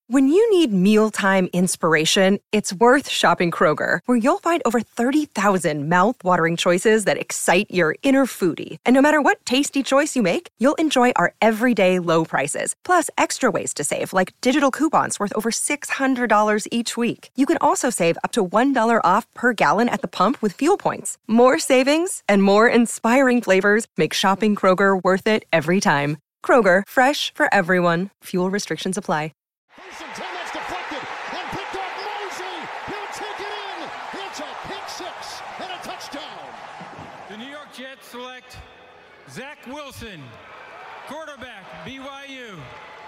When you need mealtime inspiration, it's worth shopping Kroger, where you'll find over 30,000 mouth-watering choices that excite your inner foodie. And no matter what tasty choice you make, you'll enjoy our everyday low prices, plus extra ways to save, like digital coupons worth over $600 each week. You can also save up to $1 off per gallon at the pump with fuel points. More savings and more inspiring flavors make shopping Kroger worth it every time. Kroger, fresh for everyone. Fuel restrictions apply. That's deflected and picked off Mosley. He'll take it in. It's a pick six and a touchdown. The New York Jets select Zach Wilson, quarterback, BYU.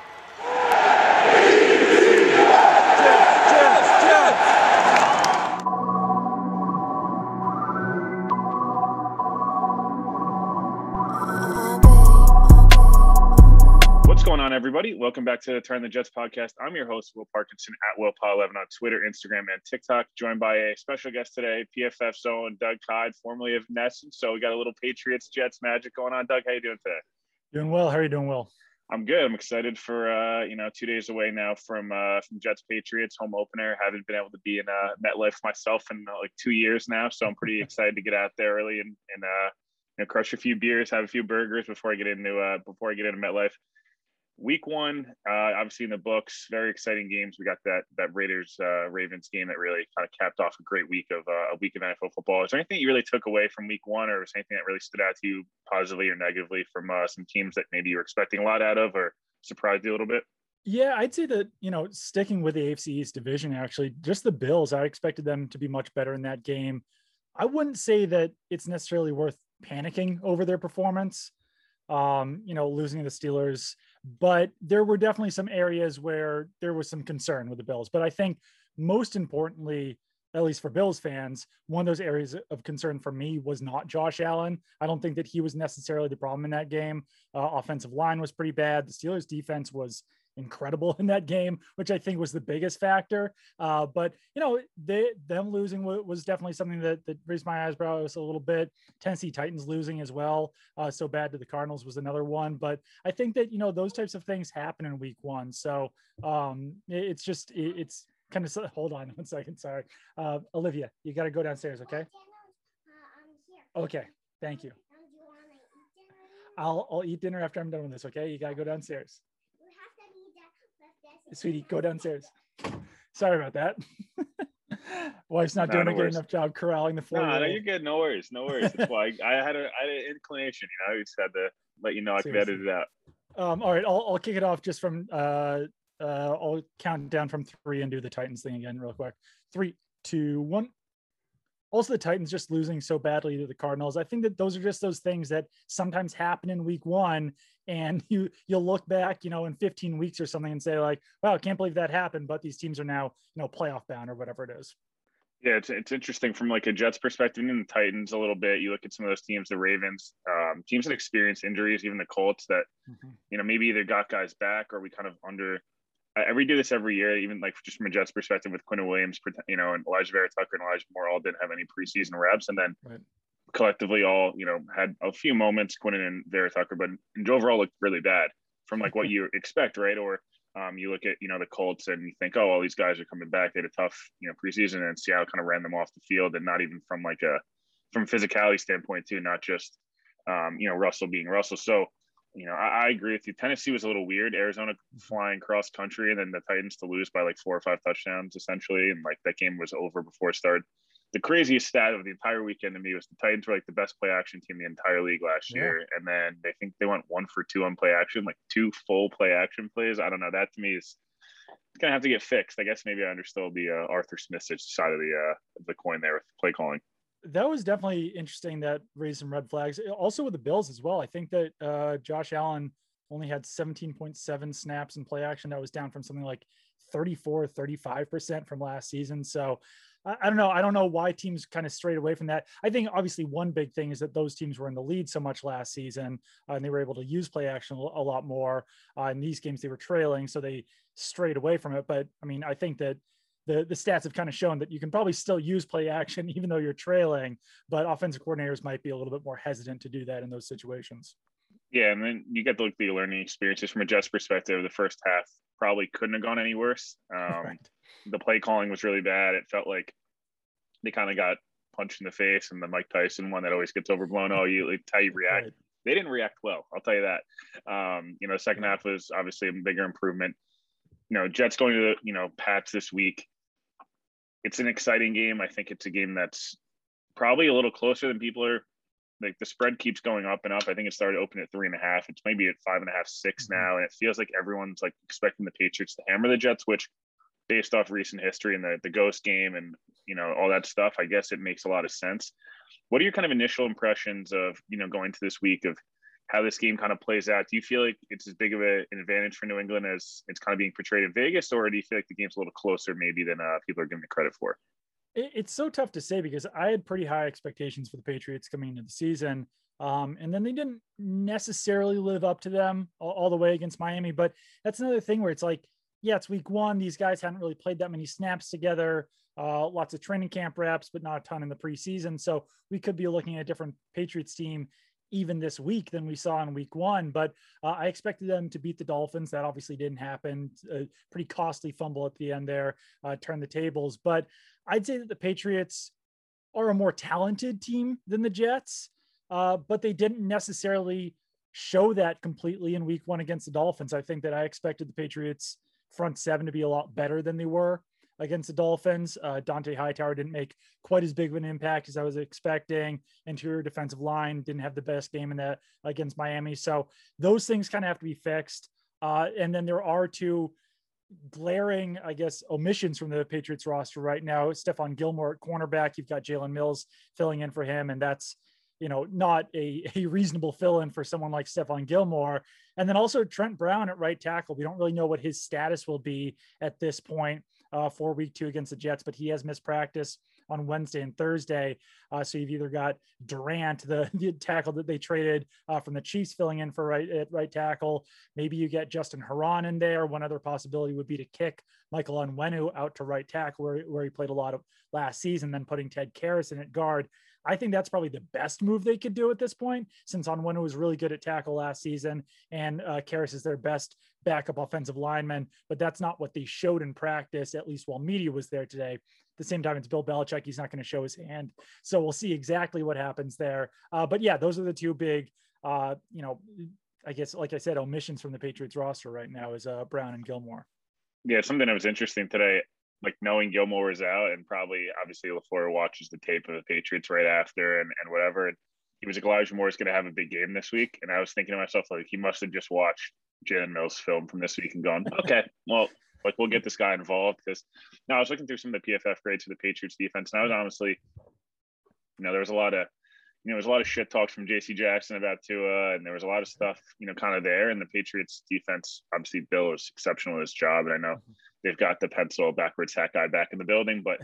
What's going on, everybody? Welcome back to the Turn the Jets podcast. I'm your host, Will Parkinson, at WillPaul11 on Twitter, Instagram, and TikTok, joined by a special guest today, PFF's own Doug Codd, formerly of Nesson. So we got a little Patriots-Jets magic going on. Doug, how you doing today? Doing well. How are you doing, Will? I'm good. I'm excited for 2 days away now from Jets Patriots home opener. Haven't been able to be in MetLife myself in like 2 years now, so I'm pretty excited to get out there early and crush a few beers, have a few burgers before I get into MetLife. Week one, obviously in the books, very exciting games. We got that Raiders Ravens game that really kind of capped off a great week of NFL football. Is there anything you really took away from week one, or was anything that really stood out to you positively or negatively from some teams that maybe you were expecting a lot out of or surprised you a little bit? Yeah, I'd say that, sticking with the AFC East division, actually, just the Bills, I expected them to be much better in that game. I wouldn't say that it's necessarily worth panicking over their performance, losing to the Steelers, but there were definitely some areas where there was some concern with the Bills. But I think most importantly, at least for Bills fans, one of those areas of concern for me was not Josh Allen. I don't think that he was necessarily the problem in that game. Offensive line was pretty bad. The Steelers defense was incredible in that game, which I think was the biggest factor. But them losing was definitely something that raised my eyebrows a little bit. Tennessee Titans losing as well, so bad to the Cardinals was another one. But I think that those types of things happen in week one. So it's kind of, hold on one second. Sorry, Olivia, you got to go downstairs. Okay. Okay. Thank you. I'll eat dinner after I'm done with this. Okay. You got to go downstairs. Sweetie, go downstairs. Sorry about that. Wife's not doing a good enough job corralling the 4-year-old. No, you're good. No worries. That's why I had an inclination. I just had to let you know I could edit it out. All right, I'll kick it off just from. I'll count down from 3 and do the Titans thing again real quick. 3, 2, 1. Also, the Titans just losing so badly to the Cardinals. I think that those are just those things that sometimes happen in week one. And you'll look back, in 15 weeks or something and say like, wow, I can't believe that happened. But these teams are now, playoff bound or whatever it is. Yeah, it's interesting from like a Jets perspective and the Titans a little bit. You look at some of those teams, the Ravens, teams that experience injuries, even the Colts that, maybe either got guys back or we kind of we do this every year, even like just from a Jets perspective with Quinn Williams, and Elijah Vera Tucker and Elijah Moore all didn't have any preseason reps. And then collectively all, had a few moments, Quinn and Vera Tucker, but overall looked really bad from like what you expect, right? Or you look at, the Colts and you think, oh, all these guys are coming back. They had a tough, preseason, and Seattle kind of ran them off the field, and not even from from a physicality standpoint too, not just, Russell being Russell. So, I agree with you. Tennessee was a little weird. Arizona flying cross country, and then the Titans to lose by like 4 or 5 touchdowns essentially. And like that game was over before it started. The craziest stat of the entire weekend to me was the Titans were like the best play action team in the entire league last year. And then I think they went 1 for 2 on play action, like 2 full play action plays. I don't know. That to me is going to have to get fixed. I guess maybe I understood the Arthur Smith side of the coin there with play calling. That was definitely interesting. That raised some red flags. Also with the Bills as well. I think that Josh Allen only had 17.7 snaps in play action. That was down from something like 35% from last season. So I don't know. I don't know why teams kind of strayed away from that. I think obviously one big thing is that those teams were in the lead so much last season, and they were able to use play action a lot more. In these games, they were trailing, so they strayed away from it. But I mean, I think that the stats have kind of shown that you can probably still use play action even though you're trailing, but offensive coordinators might be a little bit more hesitant to do that in those situations. Yeah, and then you get the learning experiences from a Jets perspective. The first half, probably couldn't have gone any worse. Right. The play calling was really bad. It felt like they kind of got punched in the face, and the Mike Tyson one that always gets overblown. Oh, it's how you react. Right. They didn't react well, I'll tell you that. Second half was obviously a bigger improvement. Jets going to the, Pats this week. It's an exciting game. I think it's a game that's probably a little closer than people are. Like, the spread keeps going up and up. I think it started open at 3.5. It's maybe at 5.5, 6 now. And it feels like everyone's like expecting the Patriots to hammer the Jets, which based off recent history and the ghost game and, all that stuff, I guess it makes a lot of sense. What are your kind of initial impressions of, going to this week, of how this game kind of plays out? Do you feel like it's as big of an advantage for New England as it's kind of being portrayed in Vegas, or do you feel like the game's a little closer maybe than people are giving it credit for? It's so tough to say because I had pretty high expectations for the Patriots coming into the season. And then they didn't necessarily live up to them all the way against Miami. But that's another thing where it's like, yeah, it's week one. These guys hadn't really played that many snaps together, lots of training camp reps, but not a ton in the preseason. So we could be looking at a different Patriots team even this week than we saw in week one. But I expected them to beat the Dolphins. That obviously didn't happen. A pretty costly fumble at the end there, turned the tables. But I'd say that the Patriots are a more talented team than the Jets, but they didn't necessarily show that completely in week one against the Dolphins. I think that I expected the Patriots front seven to be a lot better than they were against the Dolphins. Dante Hightower didn't make quite as big of an impact as I was expecting. Interior defensive line didn't have the best game in that against Miami. So those things kind of have to be fixed. And then there are two glaring, I guess, omissions from the Patriots roster right now. Stephon Gilmore at cornerback. You've got Jalen Mills filling in for him, and that's, not a reasonable fill-in for someone like Stephon Gilmore. And then also Trent Brown at right tackle. We don't really know what his status will be at this point for week 2 against the Jets, but he has missed practice on Wednesday and Thursday. So you've either got Durant, the tackle that they traded from the Chiefs, filling in for right tackle. Maybe you get Justin Herron in there. One other possibility would be to kick Michael Onwenu out to right tackle where he played a lot of last season, then putting Ted Karras in at guard. I think that's probably the best move they could do at this point, since Onwenu was really good at tackle last season and Karras is their best backup offensive lineman, but that's not what they showed in practice, at least while media was there today. At the same time, it's Bill Belichick. He's not going to show his hand. So we'll see exactly what happens there. But yeah, those are the two big, I guess, like I said, omissions from the Patriots roster right now is Brown and Gilmore. Yeah, something that was interesting today, like knowing Gilmore was out, and probably obviously LaFleur watches the tape of the Patriots right after and whatever. And he was like, Elijah Moore is going to have a big game this week. And I was thinking to myself, like, he must have just watched Jalen Mills film from this week and gone, okay, well, like, we'll get this guy involved. Because now I was looking through some of the PFF grades for the Patriots defense, and I was honestly, there was a lot of shit talks from JC Jackson about Tua, and there was a lot of stuff, kind of there. And the Patriots defense, obviously Bill was exceptional at his job. And I know they've got the pencil backwards hat guy back in the building, but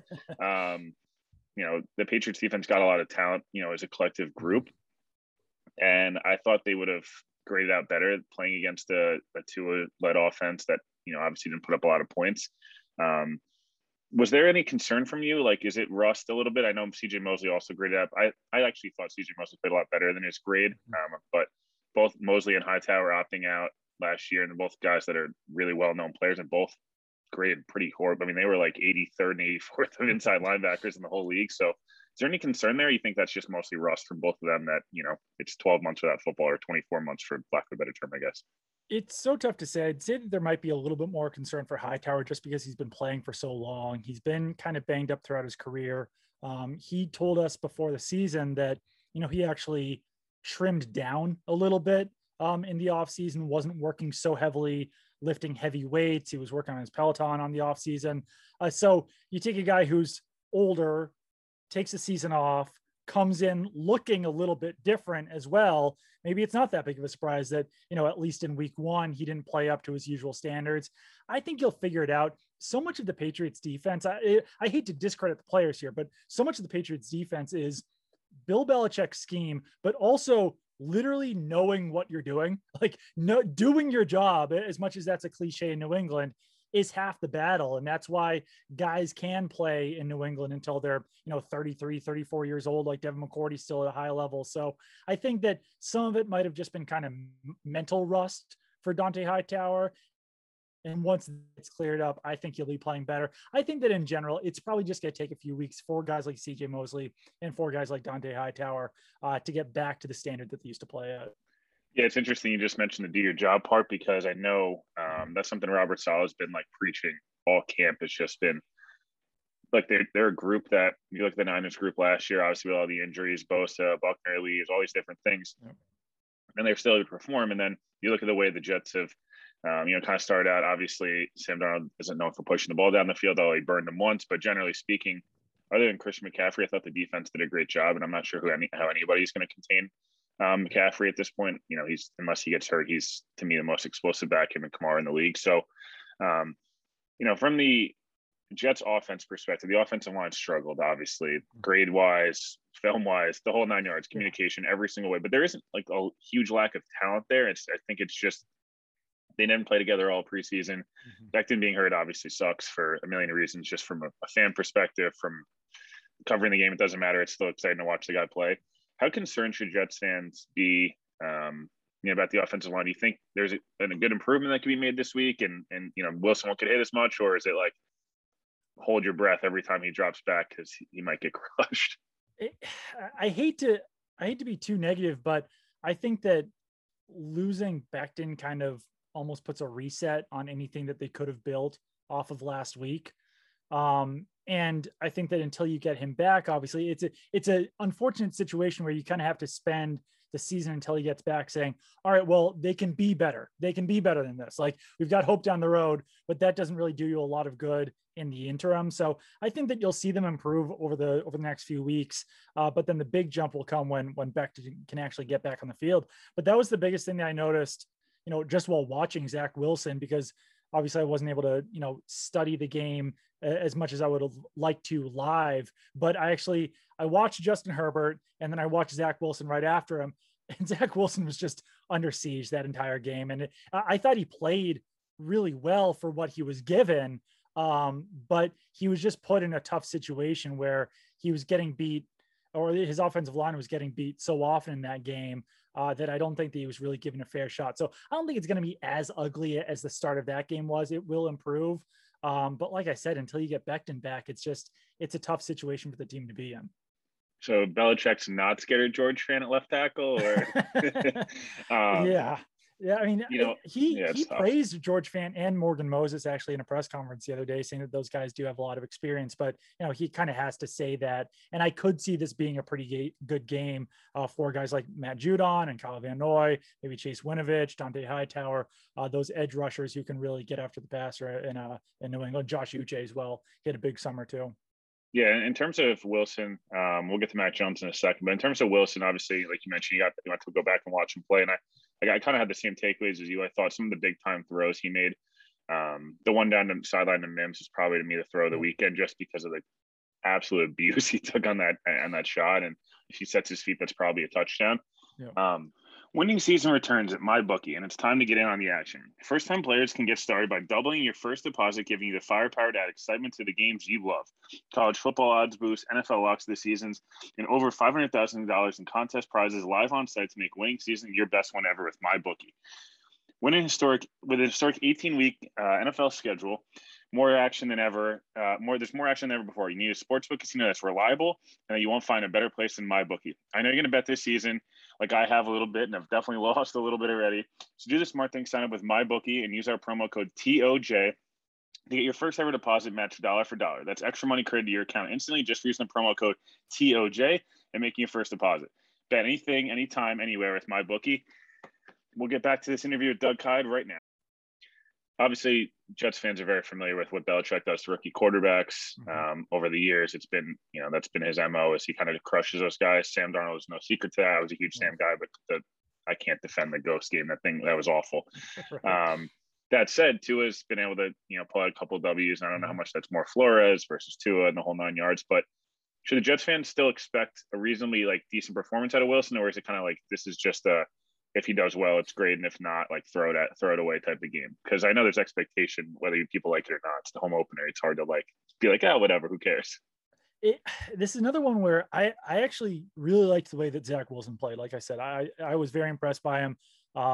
the Patriots defense got a lot of talent, as a collective group. And I thought they would have graded out better playing against a Tua-led offense that, obviously didn't put up a lot of points. Was there any concern from you? Like, is it rust a little bit? I know CJ Mosley also graded up. I actually thought CJ Mosley played a lot better than his grade. But both Mosley and Hightower opting out last year, and they're both guys that are really well-known players, and both graded pretty horrible. I mean, they were like 83rd and 84th of inside linebackers in the whole league. So is there any concern there? You think that's just mostly rust from both of them, that, it's 12 months without football, or 24 months for lack of a better term, I guess? It's so tough to say. I'd say that there might be a little bit more concern for Hightower just because he's been playing for so long. He's been kind of banged up throughout his career. He told us before the season that, he actually trimmed down a little bit in the offseason, wasn't working so heavily, lifting heavy weights. He was working on his Peloton on the offseason. So you take a guy who's older, takes a season off, comes in looking a little bit different as well. Maybe it's not that big of a surprise that, at least in week 1, he didn't play up to his usual standards. I think you'll figure it out. So much of the Patriots defense, I hate to discredit the players here, but so much of the Patriots defense is Bill Belichick's scheme, but also literally knowing what you're doing, like doing your job, as much as that's a cliche in New England, is half the battle. And that's why guys can play in New England until they're, 33, 34 years old, like Devin McCourty, still at a high level. So I think that some of it might've just been kind of mental rust for Dante Hightower. And once it's cleared up, I think he'll be playing better. I think that in general, it's probably just going to take a few weeks for guys like CJ Mosley and for guys like Dante Hightower to get back to the standard that they used to play at. Yeah, it's interesting you just mentioned the do your job part, because I know that's something Robert Saleh has been like preaching all camp. It's just been like they're a group that you look at the Niners group last year, obviously with all the injuries, Bosa, Buckner leaves, all these different things, and they're still able to perform. And then you look at the way the Jets have, kind of started out. Obviously, Sam Darnold isn't known for pushing the ball down the field, although he burned them once. But generally speaking, other than Christian McCaffrey, I thought the defense did a great job, and I'm not sure how anybody's going to contain McCaffrey at this point. He's, unless he gets hurt, he's to me the most explosive back, him and Kamara in the league. So, from the Jets offense perspective, the offensive line struggled, obviously, grade wise, film wise, the whole 9 yards, communication, every single way. But there isn't like a huge lack of talent there. I think it's just they didn't play together all preseason. Becton being hurt obviously sucks for a million reasons. Just from a fan perspective, from covering the game, it doesn't matter. It's still exciting to watch the guy play. How concerned should Jets fans be about the offensive line? Do you think there's a good improvement that can be made this week, and Wilson won't get hit as much, or is it like hold your breath every time he drops back because he might get crushed? I hate to be too negative, but I think that losing Becton kind of almost puts a reset on anything that they could have built off of last week. And I think that until you get him back, obviously it's a unfortunate situation where you kind of have to spend the season until he gets back saying, all right, well, they can be better. They can be better than this. Like, we've got hope down the road, but that doesn't really do you a lot of good in the interim. So I think that you'll see them improve over the next few weeks. But then the big jump will come when Becton can actually get back on the field. But that was the biggest thing that I noticed, just while watching Zach Wilson, because obviously I wasn't able to, study the game as much as I would have liked to live, but I watched Justin Herbert, and then I watched Zach Wilson right after him, and Zach Wilson was just under siege that entire game. And I thought he played really well for what he was given. But he was just put in a tough situation where he was getting beat, or his offensive line was getting beat so often in that game that I don't think that he was really given a fair shot. So I don't think it's going to be as ugly as the start of that game was. It will improve. But like I said, until you get Becton back, it's a tough situation for the team to be in. So Belichick's not scared of George Fant at left tackle, or Yeah. I mean, he praised George Fant and Morgan Moses actually in a press conference the other day, saying that those guys do have a lot of experience, but he kind of has to say that. And I could see this being a pretty good game for guys like Matt Judon and Kyle Van Noy, maybe Chase Winovich, Dante Hightower, those edge rushers who can really get after the passer in New England. Josh Uche as well. He had a big summer too. Yeah, in terms of Wilson, we'll get to Mac Jones in a second. But in terms of Wilson, obviously, like you mentioned, you got to go back and watch him play. And I kind of had the same takeaways as you. I thought some of the big time throws he made, the one down the sideline to Mims is probably to me the throw of the weekend, just because of the absolute abuse he took on that shot. And if he sets his feet, that's probably a touchdown. Yeah. Winning season returns at MyBookie, and it's time to get in on the action. First-time players can get started by doubling your first deposit, giving you the firepower to add excitement to the games you love. College football odds boost, NFL locks of the seasons, and over $500,000 in contest prizes live on site to make winning season your best one ever with MyBookie. With a historic 18-week NFL schedule, more action than ever. There's more action than ever before. You need a sportsbook casino that's reliable, and you won't find a better place than MyBookie. I know you're going to bet this season, like I have a little bit, and I've definitely lost a little bit already. So do the smart thing: sign up with MyBookie and use our promo code TOJ to get your first ever deposit matched dollar for dollar. That's extra money credited to your account instantly just for using the promo code TOJ and making your first deposit. Bet anything, anytime, anywhere with MyBookie. We'll get back to this interview with Doug Kyed right now. Obviously, Jets fans are very familiar with what Belichick does to rookie quarterbacks. Over the years, it's been, that's been his MO, is he kind of crushes those guys. Sam Darnold is no secret to that. I was a huge Sam guy, but I can't defend the ghost game. That was awful. Right. That said, Tua's been able to, pull out a couple of W's. I don't know how much that's more Flores versus Tua and the whole 9 yards, but should the Jets fans still expect a reasonably decent performance out of Wilson, or is it kind of like this is just if he does well, it's great, and if not, throw it away type of game? Because I know there's expectation, whether people like it or not. It's the home opener. It's hard to be like, oh, whatever, who cares? This is another one where I actually really liked the way that Zach Wilson played. Like I said, I was very impressed by him.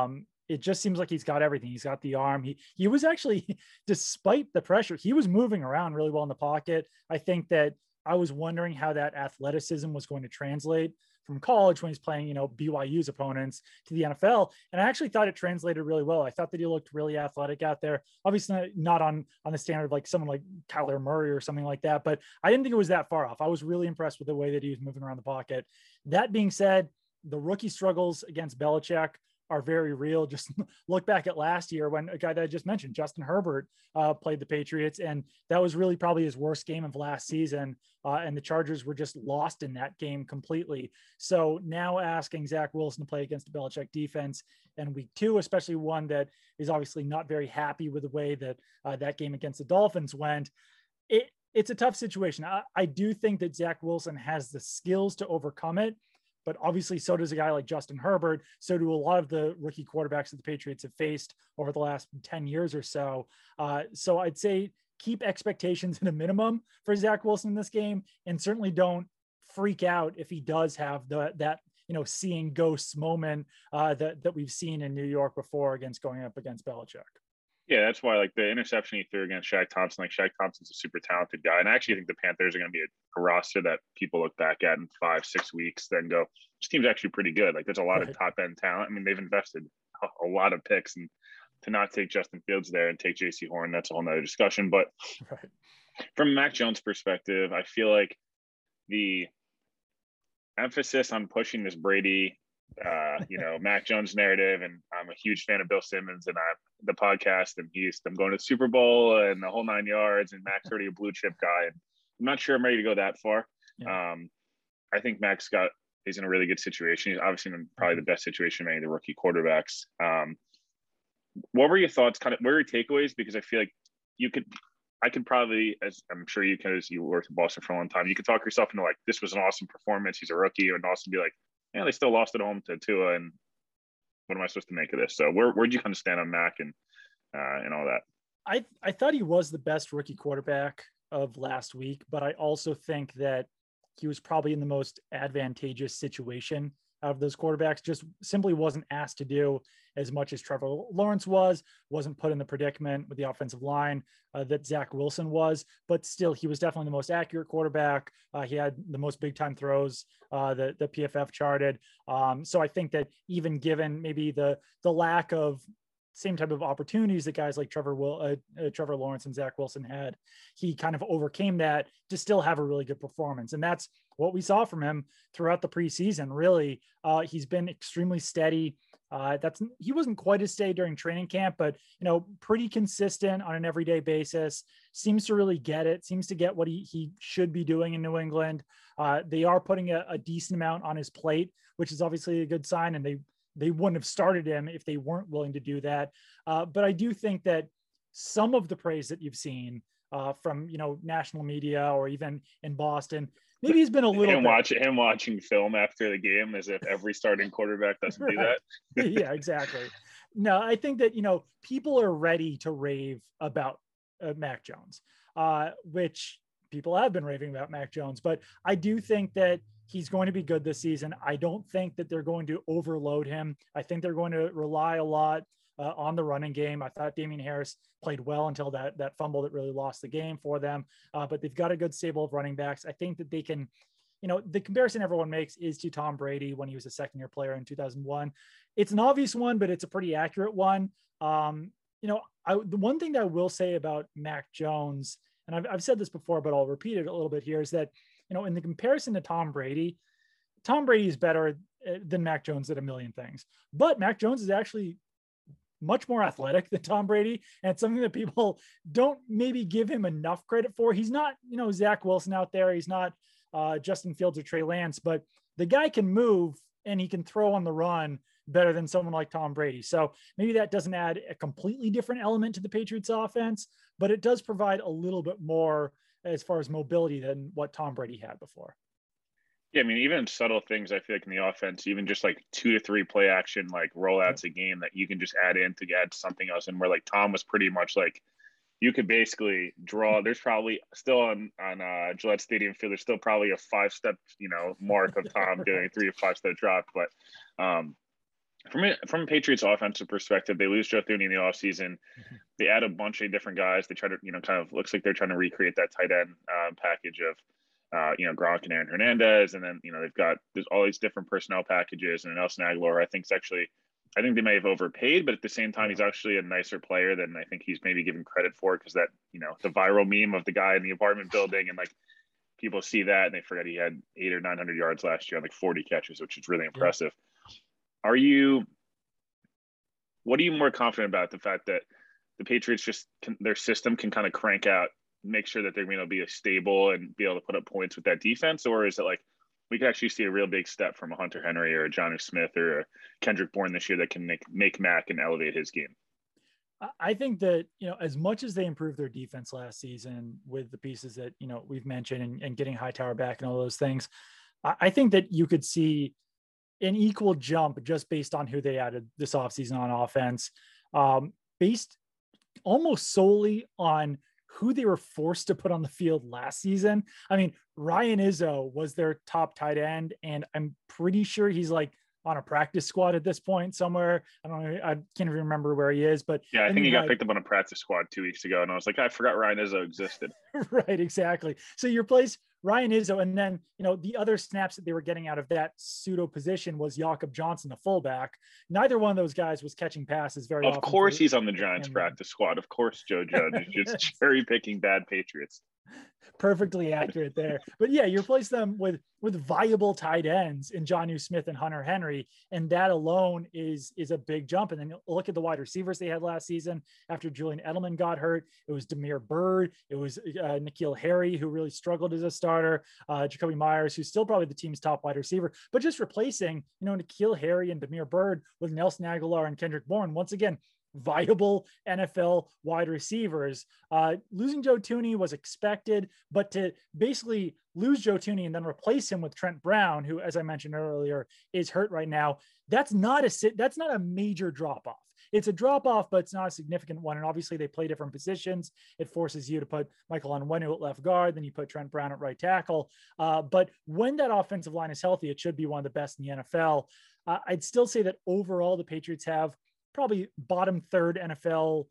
it just seems like he's got everything. He's got the arm. He was actually, despite the pressure, he was moving around really well in the pocket. I think that I was wondering how that athleticism was going to translate from college when he's playing, BYU's opponents to the NFL. And I actually thought it translated really well. I thought that he looked really athletic out there. Obviously not on the standard like someone like Kyler Murray or something like that, but I didn't think it was that far off. I was really impressed with the way that he was moving around the pocket. That being said, the rookie struggles against Belichick are very real. Just look back at last year when a guy that I just mentioned, Justin Herbert, played the Patriots, and that was really probably his worst game of last season. And the Chargers were just lost in that game completely. So now asking Zach Wilson to play against the Belichick defense in week 2, especially one that is obviously not very happy with the way that that game against the Dolphins went, it's a tough situation. I do think that Zach Wilson has the skills to overcome it. But obviously, so does a guy like Justin Herbert. So do a lot of the rookie quarterbacks that the Patriots have faced over the last 10 years or so. So I'd say keep expectations at a minimum for Zach Wilson in this game, and certainly don't freak out if he does have that seeing ghosts moment that we've seen in New York before going up against Belichick. Yeah, that's why like the interception he threw against Shaq Thompson, like Shaq Thompson's a super talented guy. And I actually think the Panthers are going to be a roster that people look back at in 5-6 weeks, then go, this team's actually pretty good. Like there's a lot of top end talent. I mean, they've invested a lot of picks, and to not take Justin Fields there and take JC Horn, that's a whole nother discussion. But from Mac Jones' perspective, I feel like the emphasis on pushing this Brady Mac Jones narrative, and I'm a huge fan of Bill Simmons and the podcast, and I'm going to the Super Bowl and the whole 9 yards, and Mac's already a blue chip guy, and I'm not sure I'm ready to go that far. Yeah. I think he's in a really good situation. He's obviously in probably the best situation of any of the rookie quarterbacks. What were your thoughts? What were your takeaways? Because I feel like I could probably, as I'm sure you can, as you worked in Boston for a long time, you could talk yourself into like, this was an awesome performance. He's a rookie, and also be like, yeah, they still lost at home to Tua, and what am I supposed to make of this? So where'd you kind of stand on Mac and all that? I thought he was the best rookie quarterback of last week, but I also think that he was probably in the most advantageous situation out of those quarterbacks. Just simply wasn't asked to do as much as Trevor Lawrence wasn't put in the predicament with the offensive line that Zach Wilson was, but still he was definitely the most accurate quarterback. He had the most big time throws that the PFF charted. So I think that even given maybe the lack of same type of opportunities that guys like Trevor Lawrence and Zach Wilson had, he kind of overcame that to still have a really good performance. And that's what we saw from him throughout the preseason. Really, he's been extremely steady. He wasn't quite as steady during training camp, but pretty consistent on an everyday basis. Seems to really get it. Seems to get what he should be doing in New England. They are putting a decent amount on his plate, which is obviously a good sign. And they wouldn't have started him if they weren't willing to do that. But I do think that some of the praise that you've seen from national media or even in Boston, maybe he's been a little him watching film after the game as if every starting quarterback doesn't do that. Yeah, exactly. No, I think that people are ready to rave about Mac Jones, which people have been raving about Mac Jones, but I do think that he's going to be good this season. I don't think that they're going to overload him. I think they're going to rely a lot on the running game. I thought Damian Harris played well until that fumble that really lost the game for them. But they've got a good stable of running backs. I think that they can, the comparison everyone makes is to Tom Brady when he was a second-year player in 2001. It's an obvious one, but it's a pretty accurate one. The one thing that I will say about Mac Jones, and I've said this before, but I'll repeat it a little bit here, is that in the comparison to Tom Brady is better than Mac Jones at a million things. But Mac Jones is actually much more athletic than Tom Brady. And it's something that people don't maybe give him enough credit for. He's not, Zach Wilson out there. He's not Justin Fields or Trey Lance, but the guy can move and he can throw on the run better than someone like Tom Brady. So maybe that doesn't add a completely different element to the Patriots offense, but it does provide a little bit more as far as mobility than what Tom Brady had before. Yeah, I mean, even subtle things, I feel like in the offense, even just like 2 to 3 play action, like rollouts a game that you can just add something else. And where like Tom was pretty much like, you could basically draw, there's probably still on Gillette Stadium field, there's still probably a 5-step, mark of Tom doing a 3 to 5 step drop. But from a Patriots offensive perspective, they lose Joe Thuney in the offseason. They add a bunch of different guys. They try to, kind of looks like they're trying to recreate that tight end package of, Gronk and Aaron Hernandez. And then, there's all these different personnel packages. And Nelson Aguilar, I think they may have overpaid, but at the same time, he's actually a nicer player than I think he's maybe given credit for, because that, the viral meme of the guy in the apartment building, and like people see that and they forget he had 800 or 900 yards last year on like 40 catches, which is really impressive. What are you more confident about? The fact that the Patriots their system can kind of crank out, make sure that they're going to be stable and be able to put up points with that defense? Or is it like we could actually see a real big step from a Hunter Henry or a Jonnu Smith or a Kendrick Bourne this year that can make Mac and elevate his game? I think that, as much as they improved their defense last season with the pieces that, we've mentioned and getting Hightower back and all those things, I think that you could see an equal jump just based on who they added this offseason on offense, based almost solely on who they were forced to put on the field last season. I mean, Ryan Izzo was their top tight end, and I'm pretty sure he's like on a practice squad at this point somewhere. I don't know. I can't even remember where he is, but yeah, I think he got picked up on a practice squad 2 weeks ago. And I was like, I forgot Ryan Izzo existed. Right. Exactly. So you replace Ryan Izzo. And then, the other snaps that they were getting out of that pseudo position was Jakob Johnson, the fullback. Neither one of those guys was catching passes very often. Of course he's on the Giants practice squad. Of course, Joe Judge is just cherry picking bad Patriots. Perfectly accurate there. But yeah, you replace them with viable tight ends in Jonnu Smith and Hunter Henry, and that alone is a big jump. And then look at the wide receivers they had last season after Julian Edelman got hurt. It was Damiere Byrd. It was N'Keal Harry, who really struggled as a starter. Jacoby Myers, who's still probably the team's top wide receiver, but just replacing, N'Keal Harry and Damiere Byrd with Nelson Aguilar and Kendrick Bourne. Once again, viable NFL wide receivers. Losing Joe Thuney was expected, but to basically lose Joe Thuney and then replace him with Trent Brown, who, as I mentioned earlier, is hurt right now, that's not a major drop off. It's a drop off, but it's not a significant one. And obviously they play different positions. It forces you to put Michael Onwenu at left guard, then you put Trent Brown at right tackle. But when that offensive line is healthy, it should be one of the best in the NFL. I'd still say that overall the Patriots have probably bottom third NFL,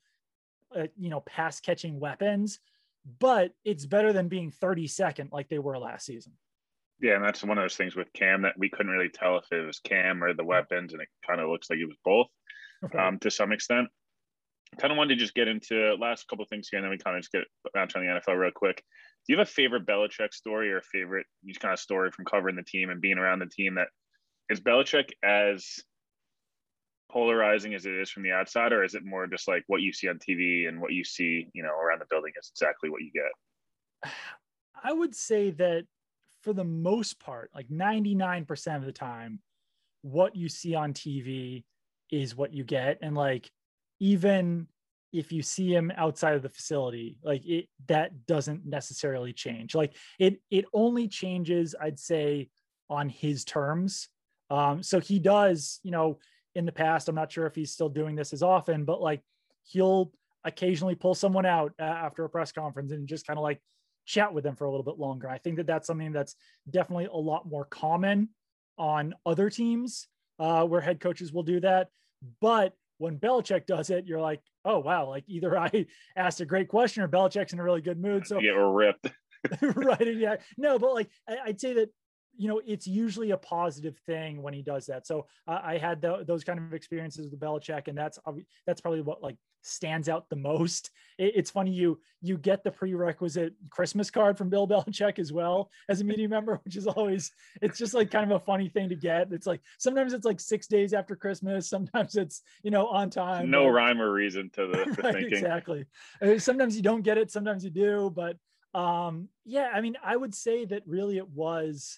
pass catching weapons, but it's better than being 32nd like they were last season. Yeah, and that's one of those things with Cam that we couldn't really tell if it was Cam or the weapons, and it kind of looks like it was both to some extent. Kind of wanted to just get into last couple of things here, and then we kind of just get back on the NFL real quick. Do you have a favorite Belichick story or a favorite kind of story from covering the team and being around the team that is Belichick as polarizing as it is from the outside, or is it more just like what you see on TV and what you see, around the building is exactly what you get? I would say that for the most part, like 99% of the time, what you see on TV is what you get. And like, even if you see him outside of the facility, like that doesn't necessarily change. Like it only changes, I'd say, on his terms. So he does, in the past, I'm not sure if he's still doing this as often, but like he'll occasionally pull someone out after a press conference and just kind of like chat with them for a little bit longer. I think that that's something that's definitely a lot more common on other teams where head coaches will do that. But when Belichick does it, you're like, oh, wow, like either I asked a great question or Belichick's in a really good mood. So yeah, we're ripped. Right. Yeah. No, but like, I'd say that, it's usually a positive thing when he does that. So I had those kind of experiences with Belichick, and that's probably what like stands out the most. It's funny. You get the prerequisite Christmas card from Bill Belichick as well as a media member, which is always, it's just like kind of a funny thing to get. It's like, sometimes it's like 6 days after Christmas. Sometimes it's, on time. No rhyme or reason to the right, thinking. Exactly. Sometimes you don't get it. Sometimes you do, but yeah, I mean, I would say that really it was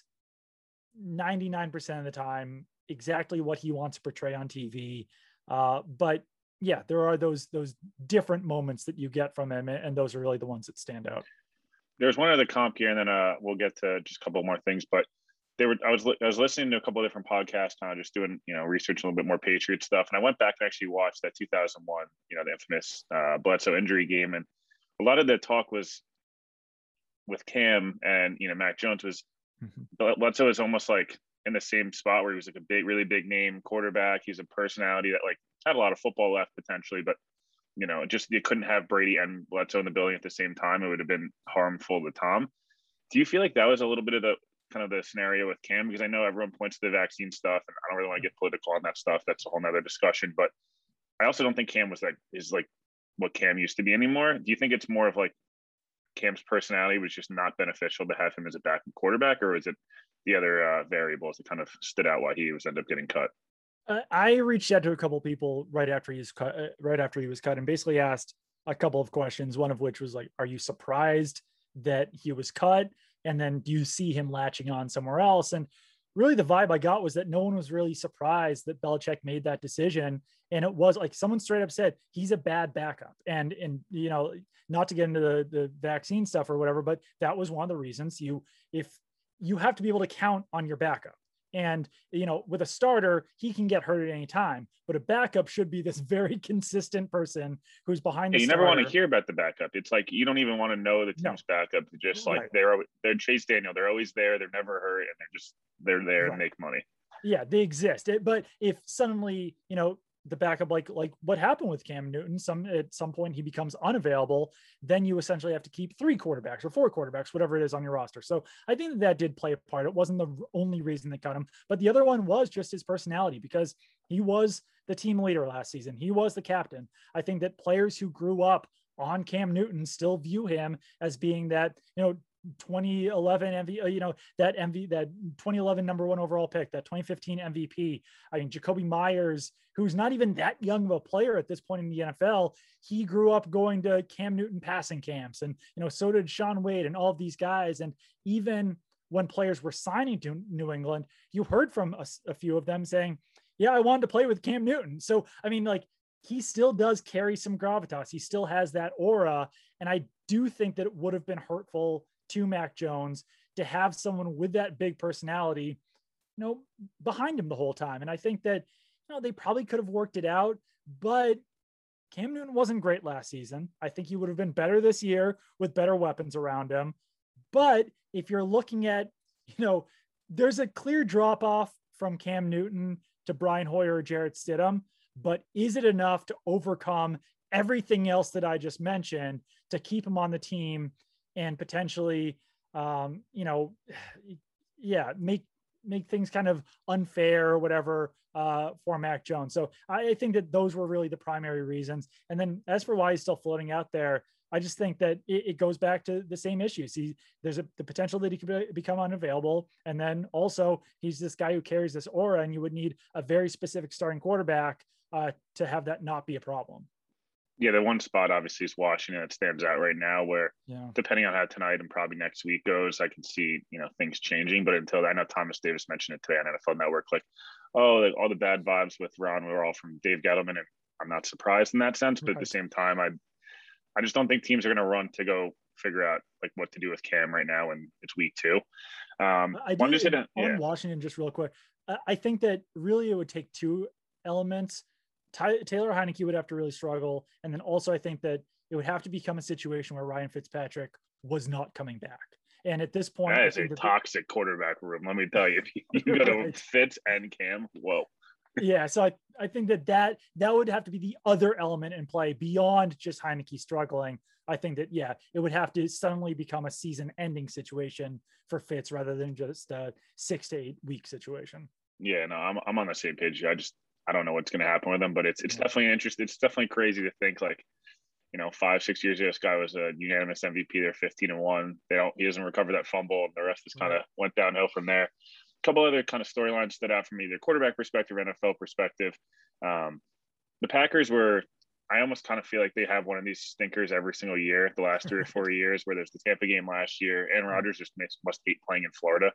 99% of the time exactly what he wants to portray on TV. But yeah, there are those different moments that you get from him, and those are really the ones that stand out. There's one other comp here, and then we'll get to just a couple more things. But I was listening to a couple of different podcasts, kind of just doing research a little bit more Patriot stuff, and I went back and actually watched that 2001, the infamous Bledsoe injury game, and a lot of the talk was with Cam and Mac Jones was Bledsoe is almost like in the same spot where he was like a big, really big name quarterback. He's a personality that like had a lot of football left potentially, but just you couldn't have Brady and Bledsoe in the building at the same time. It would have been harmful to Tom. Do you feel like that was a little bit of the kind of the scenario with Cam? Because I know everyone points to the vaccine stuff, and I don't really want to get political on that stuff. That's a whole nother discussion. But I also don't think Cam is like what Cam used to be anymore. Do you think it's more of like Cam's personality was just not beneficial to have him as a backup quarterback, or is it the other variables that kind of stood out why he was ended up getting cut? I reached out to a couple of people right after he was cut, and basically asked a couple of questions. One of which was like, "Are you surprised that he was cut? And then do you see him latching on somewhere else?" And really, the vibe I got was that no one was really surprised that Belichick made that decision. And it was like someone straight up said he's a bad backup. And not to get into the vaccine stuff or whatever, but that was one of the reasons if you have to be able to count on your backup. And, with a starter, he can get hurt at any time, but a backup should be this very consistent person who's behind the you starter. Never want to hear about the backup. It's like, you don't even want to know the team's backup. Just like they're Chase Daniel. They're always there. They're never hurt. And they're there to make money. Yeah, they exist. But if suddenly, the backup, like what happened with Cam Newton, at some point he becomes unavailable, then you essentially have to keep 3 quarterbacks or 4 quarterbacks, whatever it is on your roster. So I think that did play a part. It wasn't the only reason they cut him, but the other one was just his personality, because he was the team leader last season. He was the captain. I think that players who grew up on Cam Newton still view him as being that, 2011 MVP, that 2011 number 1 overall pick, that 2015 MVP. I mean, Jacoby Myers, who's not even that young of a player at this point in the NFL, he grew up going to Cam Newton passing camps, and so did Sean Wade and all of these guys. And even when players were signing to New England, you heard from a few of them saying, "Yeah, I wanted to play with Cam Newton." So I mean, like, he still does carry some gravitas. He still has that aura, and I do think that it would have been hurtful to Mac Jones to have someone with that big personality, behind him the whole time. And I think that, they probably could have worked it out, but Cam Newton wasn't great last season. I think he would have been better this year with better weapons around him. But if you're looking at, there's a clear drop off from Cam Newton to Brian Hoyer or Jarrett Stidham, but is it enough to overcome everything else that I just mentioned to keep him on the team and potentially, make things kind of unfair or whatever for Mac Jones? So I think that those were really the primary reasons. And then as for why he's still floating out there, I just think that it goes back to the same issues. There's the potential that he could become unavailable. And then also he's this guy who carries this aura, and you would need a very specific starting quarterback to have that not be a problem. Yeah, the one spot obviously is Washington that stands out right now, where depending on how tonight and probably next week goes, I can see, things changing. But until I know Thomas Davis mentioned it today on NFL Network, like, all the bad vibes with Ron were all from Dave Gettleman, and I'm not surprised in that sense. But at the same time, I just don't think teams are going to run to go figure out like what to do with Cam right now, and it's week 2. On Washington, just real quick, I think that really it would take 2 elements. Taylor Heineke would have to really struggle. And then also I think that it would have to become a situation where Ryan Fitzpatrick was not coming back. And at this point, that is a toxic quarterback room. Let me tell you, if you go to Fitz and Cam, whoa. Yeah. So I think that would have to be the other element in play beyond just Heineke struggling. I think that, it would have to suddenly become a season ending situation for Fitz rather than just a 6 to 8 week situation. Yeah, no, I'm on the same page. I don't know what's going to happen with him, but it's definitely interesting. It's definitely crazy to think 5-6 years ago, this guy was a unanimous MVP. They're 15-1. He doesn't recover that fumble, and the rest is kind of went downhill from there. A couple other kind of storylines stood out from either quarterback perspective, NFL perspective. The Packers I almost kind of feel like they have one of these stinkers every single year, the last 3 or 4 years, where there's the Tampa game last year. Aaron Rodgers just must hate playing in Florida.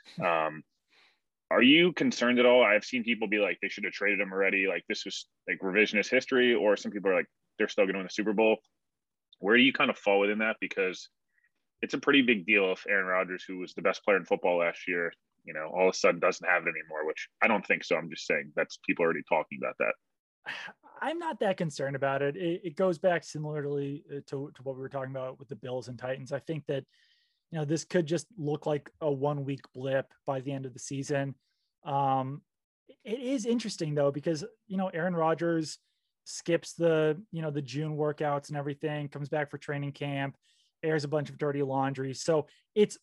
Are you concerned at all? I've seen people be like, they should have traded him already. Like, this was like revisionist history, or some people are like, they're still going to win the Super Bowl. Where do you kind of fall within that? Because it's a pretty big deal if Aaron Rodgers, who was the best player in football last year, all of a sudden doesn't have it anymore, which I don't think so. I'm just saying that's people already talking about that. I'm not that concerned about it. It goes back similarly to what we were talking about with the Bills and Titans. I think that, this could just look like a 1 week blip by the end of the season. It is interesting though, because, Aaron Rodgers skips the June workouts and everything, comes back for training camp, airs a bunch of dirty laundry. So it's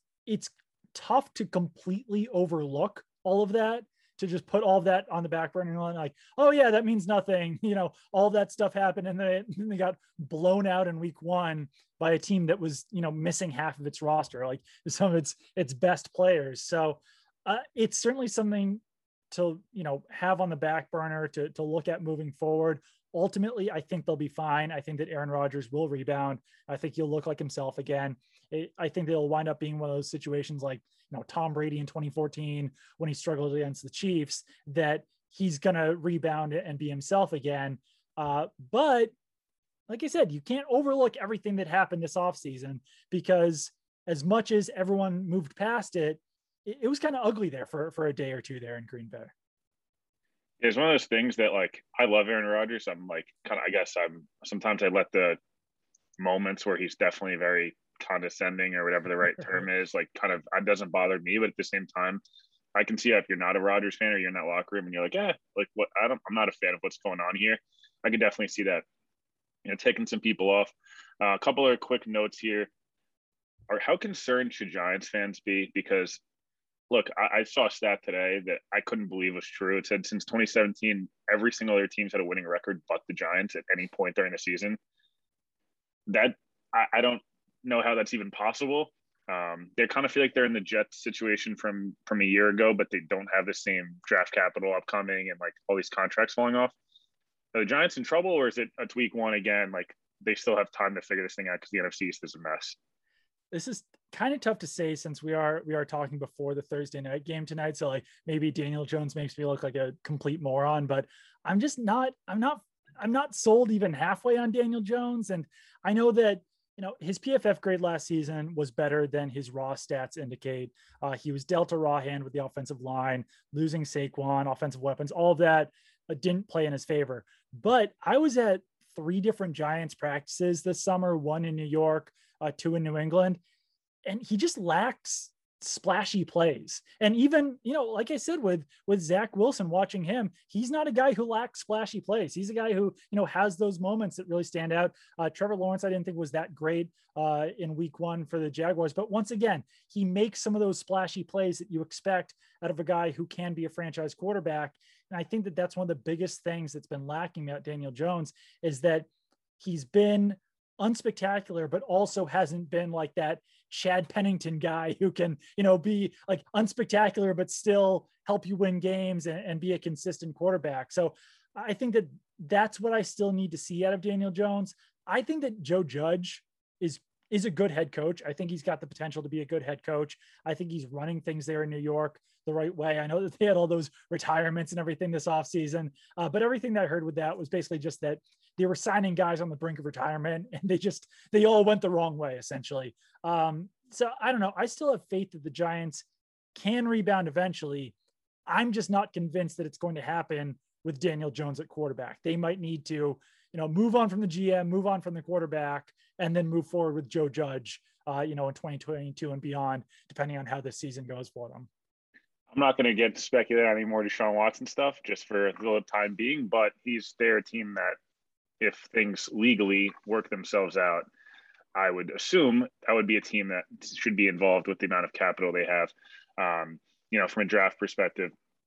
tough to completely overlook all of that, to just put all of that on the back burner and like, oh yeah, that means nothing. All that stuff happened and they got blown out in week 1 by a team that was, missing half of its roster, like some of its best players. So it's certainly something to, have on the back burner to look at moving forward. Ultimately, I think they'll be fine. I think that Aaron Rodgers will rebound. I think he'll look like himself again. I think they'll wind up being one of those situations like, Tom Brady in 2014, when he struggled against the Chiefs, that he's going to rebound and be himself again. But like I said, you can't overlook everything that happened this offseason, because as much as everyone moved past it, it was kind of ugly there for a day or two there in Green Bay. It's one of those things that, like, I love Aaron Rodgers. I'm like, sometimes I let the moments where he's definitely very condescending or whatever the right term is, like, kind of, it doesn't bother me. But at the same time, I can see if you're not a Rodgers fan or you're in that locker room and you're like, like what, I'm not a fan of what's going on here. I can definitely see that, taking some people off. A couple of quick notes here. How concerned should Giants fans be? Because look, I saw a stat today that I couldn't believe was true. It said since 2017, every single other team's had a winning record but the Giants at any point during the season. That I don't know how that's even possible. They kind of feel like they're in the Jets situation from a year ago, but they don't have the same draft capital upcoming and like all these contracts falling off. Are the Giants in trouble, or is it a week 1 again? Like, they still have time to figure this thing out because the NFC East is a mess. This is kind of tough to say, since we are talking before the Thursday night game tonight. So like, maybe Daniel Jones makes me look like a complete moron, but I'm not sold even halfway on Daniel Jones. And I know that, his PFF grade last season was better than his raw stats indicate. He was dealt a raw hand with the offensive line, losing Saquon, offensive weapons, all of that didn't play in his favor. But I was at 3 different Giants practices this summer, 1 in New York, 2 in New England, and he just lacks splashy plays. And even, like I said, with Zach Wilson, watching him, he's not a guy who lacks splashy plays. He's a guy who, has those moments that really stand out. Trevor Lawrence, I didn't think was that great in week 1 for the Jaguars, but once again, he makes some of those splashy plays that you expect out of a guy who can be a franchise quarterback. And I think that that's one of the biggest things that's been lacking about Daniel Jones, is that he's been unspectacular, but also hasn't been like that Chad Pennington guy who can, be like unspectacular, but still help you win games and be a consistent quarterback. So I think that that's what I still need to see out of Daniel Jones. I think that Joe Judge is a good head coach. I think he's got the potential to be a good head coach. I think he's running things there in New York the right way. I know that they had all those retirements and everything this offseason, but everything that I heard with that was basically just that they were signing guys on the brink of retirement and they all went the wrong way, essentially. So I don't know. I still have faith that the Giants can rebound eventually. I'm just not convinced that it's going to happen with Daniel Jones at quarterback. They might need to, move on from the GM, move on from the quarterback, and then move forward with Joe Judge, in 2022 and beyond, depending on how this season goes for them. I'm not going to get to speculate any more Deshaun Watson stuff just for the time being, but they're a team that, if things legally work themselves out, I would assume that would be a team that should be involved with the amount of capital they have, from a draft perspective.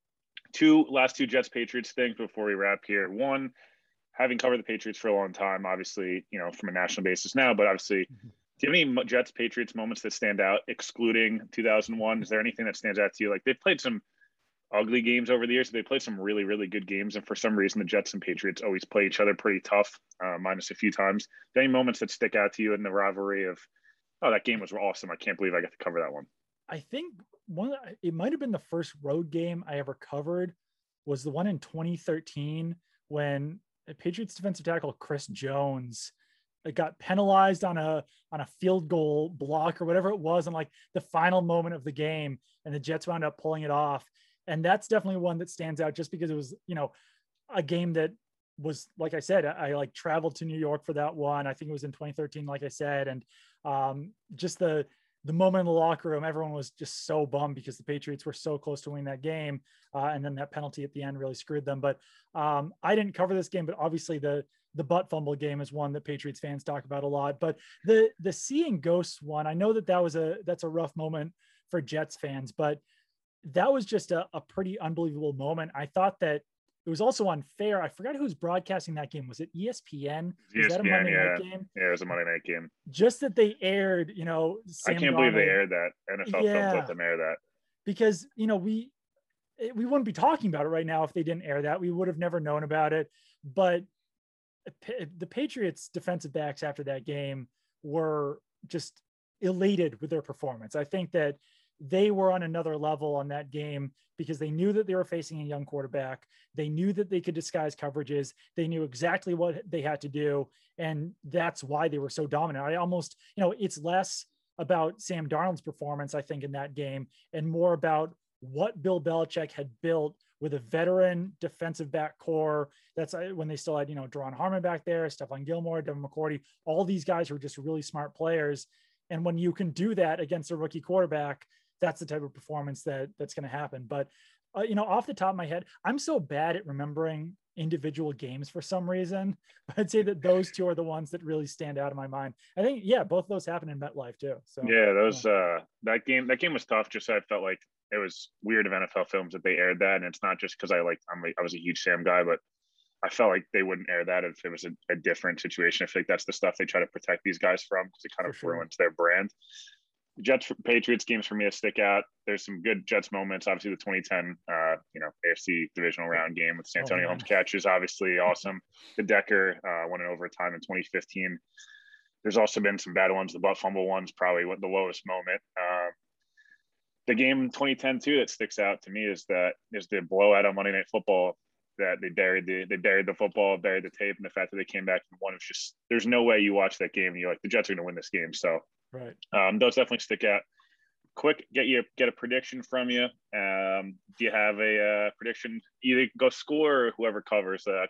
Last two Jets Patriots things before we wrap here. One, having covered the Patriots for a long time, obviously, from a national basis now, but obviously, do you have any Jets Patriots moments that stand out, excluding 2001? Is there anything that stands out to you? Like, they've played some ugly games over the years. They played some really, really good games. And for some reason, the Jets and Patriots always play each other pretty tough, minus a few times. Are there any moments that stick out to you in the rivalry of, oh, that game was awesome, I can't believe I got to cover that one? I think it might have been the first road game I ever covered, was the one in 2013 when Patriots defensive tackle Chris Jones got penalized on a field goal block or whatever it was, and like the final moment of the game, and the Jets wound up pulling it off. And that's definitely one that stands out, just because it was, a game that was, like I said, I like traveled to New York for that one. I think it was in 2013, like I said. And just the the moment in the locker room, everyone was just so bummed because the Patriots were so close to winning that game. And then that penalty at the end really screwed them. But I didn't cover this game, but obviously the butt fumble game is one that Patriots fans talk about a lot. But the seeing ghosts one, I know that's a rough moment for Jets fans, but that was just a pretty unbelievable moment. I thought that it was also unfair. I forgot who was broadcasting that game. Was it ESPN? Was that a Monday night game? Yeah, it was a Monday night game. Just that they aired, Sam I can't believe they aired that. NFL Films let them air that. Because, we wouldn't be talking about it right now if they didn't air that. We would have never known about it. But the Patriots defensive backs after that game were just elated with their performance. I think that they were on another level on that game because they knew that they were facing a young quarterback. They knew that they could disguise coverages. They knew exactly what they had to do. And that's why they were so dominant. I almost, it's less about Sam Darnold's performance, I think, in that game, and more about what Bill Belichick had built with a veteran defensive back core. That's when they still had, Daron Harmon back there, Stephon Gilmore, Devin McCourty, all these guys were just really smart players. And when you can do that against a rookie quarterback, that's the type of performance that's going to happen. But, off the top of my head, I'm so bad at remembering individual games for some reason. I'd say that those two are the ones that really stand out in my mind. I think, both of those happened in MetLife too. So that game was tough. Just I felt like it was weird of NFL Films that they aired that. And it's not just because I was a huge Sam guy, but I felt like they wouldn't air that if it was a different situation. I feel like that's the stuff they try to protect these guys from because it kind of ruins their brand. Jets Patriots games for me to stick out. There's some good Jets moments. Obviously, the 2010, AFC divisional round game with Santonio Holmes catch is obviously awesome. The Decker won in overtime in 2015. There's also been some bad ones. The butt fumble one's probably the lowest moment. The game in 2010 too that sticks out to me is the blowout on Monday Night Football that they buried the football, buried the tape, and the fact that they came back and won. It's just there's no way you watch that game and you're like the Jets are going to win this game. So. Right. Those definitely stick out. Quick, get a prediction from you. Do you have a prediction? Either go score or whoever covers the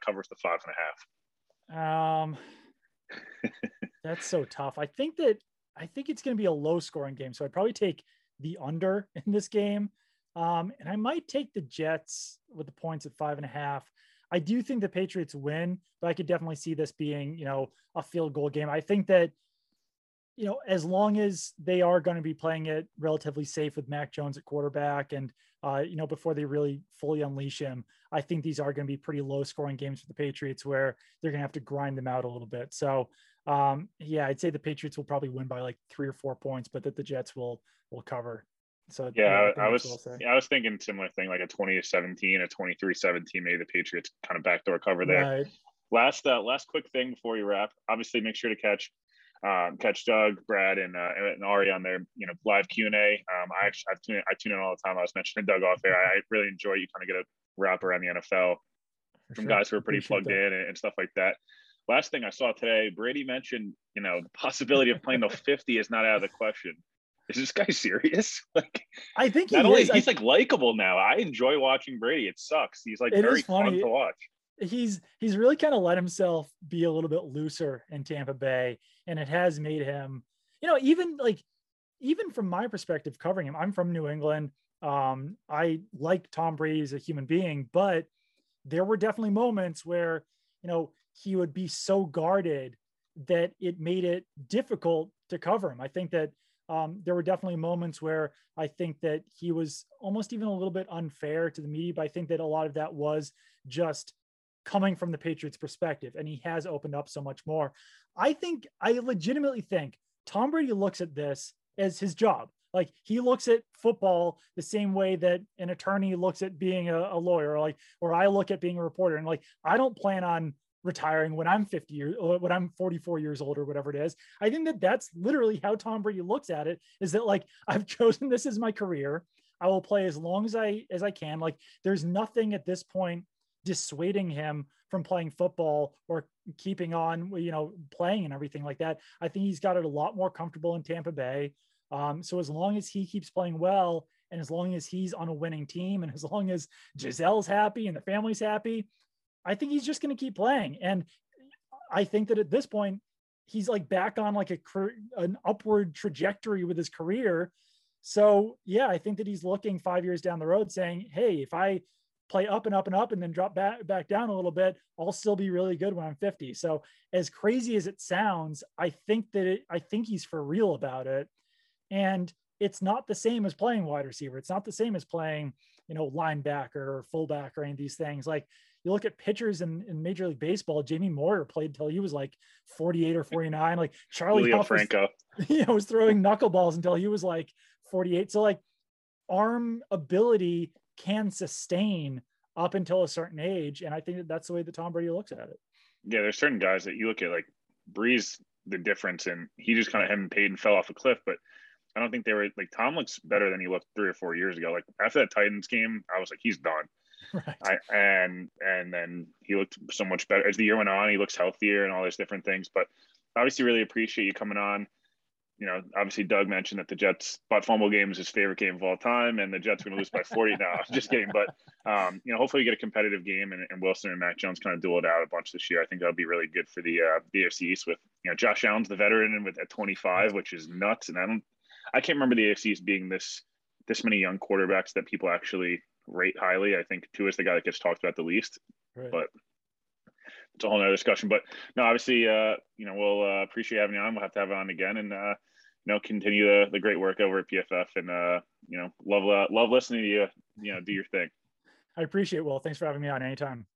5.5. That's so tough. I think it's going to be a low scoring game. So I'd probably take the under in this game. And I might take the Jets with the points at 5.5. I do think the Patriots win, but I could definitely see this being, a field goal game. I think that, as long as they are going to be playing it relatively safe with Mac Jones at quarterback and, before they really fully unleash him, I think these are going to be pretty low scoring games for the Patriots where they're going to have to grind them out a little bit. So, I'd say the Patriots will probably win by like 3 or 4 points, but that the Jets will cover. So, I was thinking similar thing, like a 20-17, a 23-17, maybe the Patriots kind of backdoor cover there. Right. Last quick thing before you wrap, obviously make sure to catch Doug, Brad, and Ari on their live Q&A. I tune in all the time. I was mentioning Doug off there. I really enjoy you kind of get a wrap around the NFL from guys who are pretty plugged in and stuff like that. Last thing I saw today, Brady mentioned the possibility of playing the 50 is not out of the question. Is this guy serious? Like, I think he's like likable now. I enjoy watching Brady. It sucks. He's like very fun to watch. He's really kind of let himself be a little bit looser in Tampa Bay, and it has made him, even from my perspective covering him, I'm from New England. I like Tom Brady as a human being, but there were definitely moments where, he would be so guarded that it made it difficult to cover him. I think that there were definitely moments where I think that he was almost even a little bit unfair to the media, but I think that a lot of that was just coming from the Patriots perspective, and he has opened up so much more. I legitimately think Tom Brady looks at this as his job. Like, he looks at football the same way that an attorney looks at being a lawyer, or I look at being a reporter. And I don't plan on retiring when I'm 50 years or when I'm 44 years old or whatever it is. I think that that's literally how Tom Brady looks at it, is that I've chosen this as my career. I will play as long as I can. There's nothing at this point dissuading him from playing football or keeping on, playing and everything like that. I think he's got it a lot more comfortable in Tampa Bay. So as long as he keeps playing well, and as long as he's on a winning team, and as long as Gisele's happy and the family's happy, I think he's just going to keep playing. And I think that at this point, he's like back on like an upward trajectory with his career. So yeah, I think that he's looking 5 years down the road saying, hey, if I play up and up and up and then drop back down a little bit, I'll still be really good when I'm 50. So as crazy as it sounds, I think he's for real about it. And it's not the same as playing wide receiver. It's not the same as playing, linebacker or fullback or any of these things. Like you look at pitchers in Major League Baseball, Jamie Moyer played till he was like 48 or 49. Like Charlie Huff Franco, was throwing knuckleballs until he was like 48. So like arm ability can sustain up until a certain age. And I think that that's the way that Tom Brady looks at it. Yeah. There's certain guys that you look at, like Breeze, the difference, and he just kind of him paid and fell off a cliff, but I don't think they were like, Tom looks better than he looked 3 or 4 years ago. Like after that Titans game, I was like, he's done. Right. And then he looked so much better as the year went on. He looks healthier and all these different things, but obviously really appreciate you coming on. Obviously Doug mentioned that the Jets butt fumble game is his favorite game of all time, and the Jets are going to lose by 40. No, I'm just kidding. But, hopefully you get a competitive game and Wilson and Mac Jones kind of duel it out a bunch this year. I think that would be really good for the AFC East with, Josh Allen's the veteran and at 25, which is nuts. And I can't remember the AFC East being this many young quarterbacks that people actually rate highly. I think Tua is the guy that gets talked about the least, right. But it's a whole nother discussion. But no, obviously, we'll appreciate having you on. We'll have to have you on again and, continue the great work over at PFF and, love listening to you, do your thing. I appreciate it, Will. Thanks for having me on anytime.